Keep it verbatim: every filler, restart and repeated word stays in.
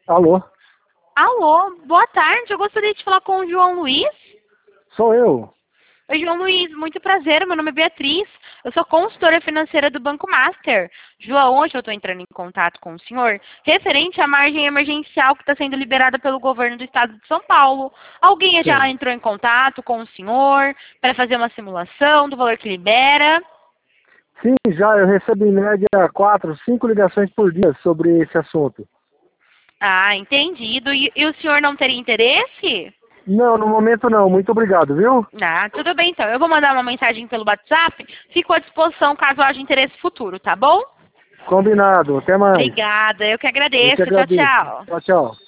Alô? Alô, boa tarde. Eu gostaria de falar com o João Luiz. Sou eu. Oi, João Luiz, muito prazer. Meu nome é Beatriz. Eu sou consultora financeira do Banco Master. João, hoje eu estou entrando em contato com o senhor referente à margem emergencial que está sendo liberada pelo governo do estado de São Paulo. Alguém já Sim. entrou em contato com o senhor para fazer uma simulação do valor que libera? Sim, já eu recebo em média quatro, cinco ligações por dia sobre esse assunto. Ah, entendido. E, e o senhor não teria interesse? Não, no momento não. Muito obrigado, viu? Ah, tudo bem então. Eu vou mandar uma mensagem pelo WhatsApp. Fico à disposição caso haja interesse futuro, tá bom? Combinado. Até mais. Obrigada, eu que Eu que agradeço. Tchau, agradeço. tchau. Tchau, tchau.